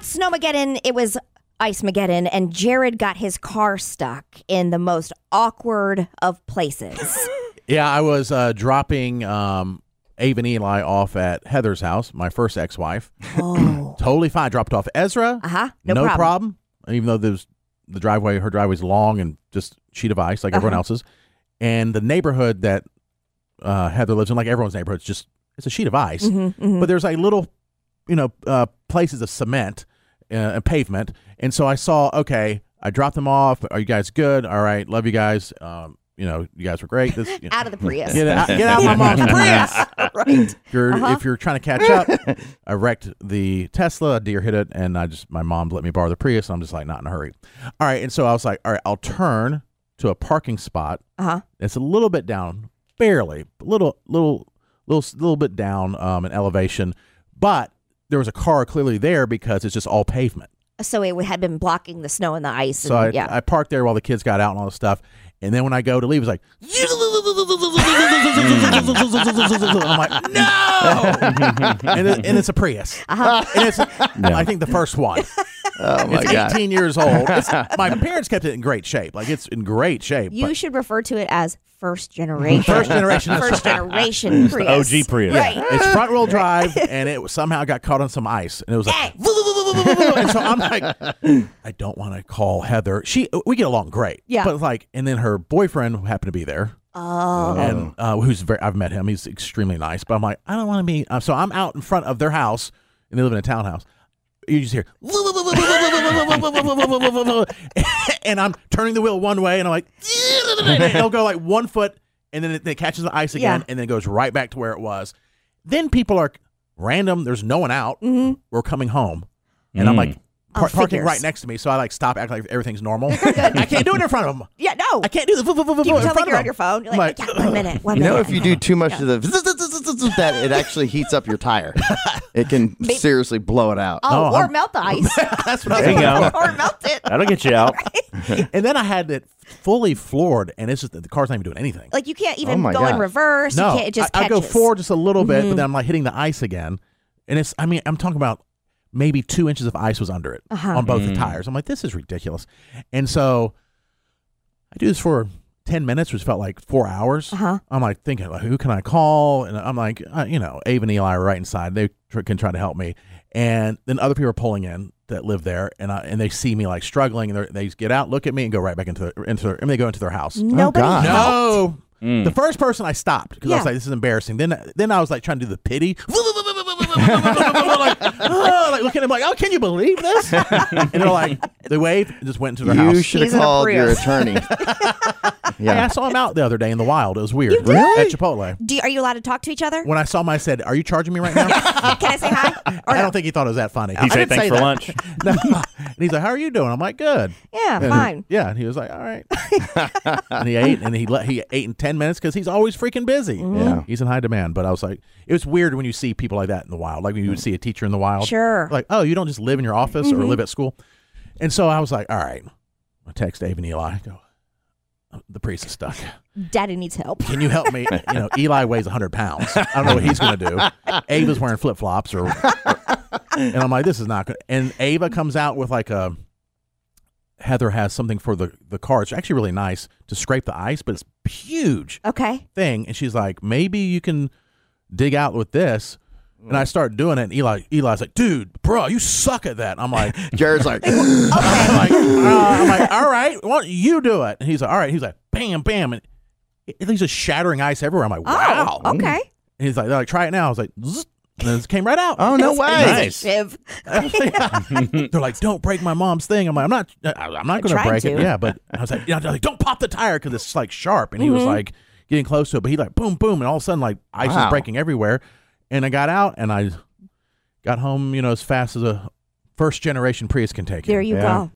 not Snowmageddon. It was Ice-mageddon, and Jared got his car stuck in the most awkward of places. Yeah, I was dropping Ava and Eli off at Heather's house, my first ex-wife. Oh. Totally fine. Dropped off Ezra. No problem. Even though her driveway's long and just sheet of ice like everyone else's. And the neighborhood that Heather lives in, like everyone's neighborhood, it's a sheet of ice. But there's like little, places of cement and pavement. And so I saw, okay, I dropped them off. Are you guys good? All right. Love you guys. You guys were great. Out of the Prius. Get out of my mom's Prius. Right. If you're trying to catch up, I wrecked the Tesla. A deer hit it, and my mom let me borrow the Prius. And I'm just like, not in a hurry. All right. And so I was like, all right, I'll turn to a parking spot. It's a little bit down, barely, a little bit down in elevation, but there was a car clearly there because it's just all pavement. So it had been blocking the snow and the ice. So I parked there while the kids got out and all this stuff. And then when I go to leave, it's like, I'm like, no! and it's a Prius. And it's, I think, the first one. Oh, my God. It's 18 years old. My parents kept it in great shape. Like, it's in great shape. You should refer to it as first generation. First generation. First generation Prius. OG Prius. Right. It's front wheel drive, and it somehow got caught on some ice. And it was like, and so I'm like, I don't want to call Heather. We get along great. Yeah. But and then her boyfriend who happened to be there. Oh. And I've met him. He's extremely nice. But I'm like, I don't want to be. So I'm out in front of their house, and they live in a townhouse. You just hear, and I'm turning the wheel one way, and I'm like, and it'll go like 1 foot, and then it catches the ice again, and then it goes right back to where it was. Then people are random. There's no one out. We're coming home, and I'm like parking right next to me, so I stop, act like everything's normal. I can't do it in front of them. Yeah, no. I can't do the You pretend like you're on your phone. You're like, 1 minute, 1 minute. If you do too much of that, it actually heats up your tire. It can seriously blow it out. Or melt the ice. That's what There you go. Or melt it. That'll get you out. And then I had it fully floored, and it's just the car's not even doing anything. Like, you can't even my go in gosh. reverse. No, You can't, it just I go catches. forward just a little bit, but then I'm hitting the ice again. And I'm talking about maybe 2 inches of ice was under it on both the tires. I'm like, this is ridiculous. And so I do this for 10 minutes, which felt like 4 hours. I'm like thinking, who can I call? And I'm like, Ava and Eli are right inside. They can try to help me. And then other people are pulling in that live there, and they see me struggling, and they get out, look at me, and go right back into they go into their house. Nobody helped. No. The first person I stopped because I was like, this is embarrassing. Then I was trying to do the pity. Look at him like, oh, can you believe this? And they waved and just went into their house. You should have called your attorney. Yeah, I saw him out the other day in the wild. It was weird. You did? At Chipotle. Are you allowed to talk to each other? When I saw him, I said, are you charging me right now? Can I say hi? Or I no? don't think he thought it was that funny. He said thanks for lunch. No. And he's like, how are you doing? I'm like, good. Yeah, And fine. And he was like, all right. And he ate, and he ate in 10 minutes because he's always freaking busy. Yeah. He's in high demand. But I was like, it was weird when you see people like that in the wild. Like when you would see a teacher in the wild. Sure. Like, oh, you don't just live in your office or live at school. And so I was like, all right. I text Dave and Eli. I go, the priest is stuck. Daddy needs help. Can you help me? Eli weighs 100 pounds. I don't know what he's going to do. Ava's wearing flip-flops. And I'm like, this is not good. And Ava comes out with Heather has something for the car. It's actually really nice to scrape the ice, but it's huge Okay. thing. And she's like, maybe you can dig out with this. And I start doing it, and Eli's like, dude, bro, you suck at that. I'm like, Jared's like, I'm like, all right, why don't you do it? And he's like, all right. He's like, bam, bam. And he's just shattering ice everywhere. I'm like, wow. Oh, okay. And he's like, try it now. I was like, zzz, and then it came right out. oh, no way. Nice. Shiv. They're like, don't break my mom's thing. I'm like, I'm not going to break it. to. Yeah, but I was like, don't pop the tire because it's sharp. And he was getting close to it, but he boom, boom, and all of a sudden ice is breaking everywhere. And I got out and I got home, as fast as a first generation Prius can take it. There you go.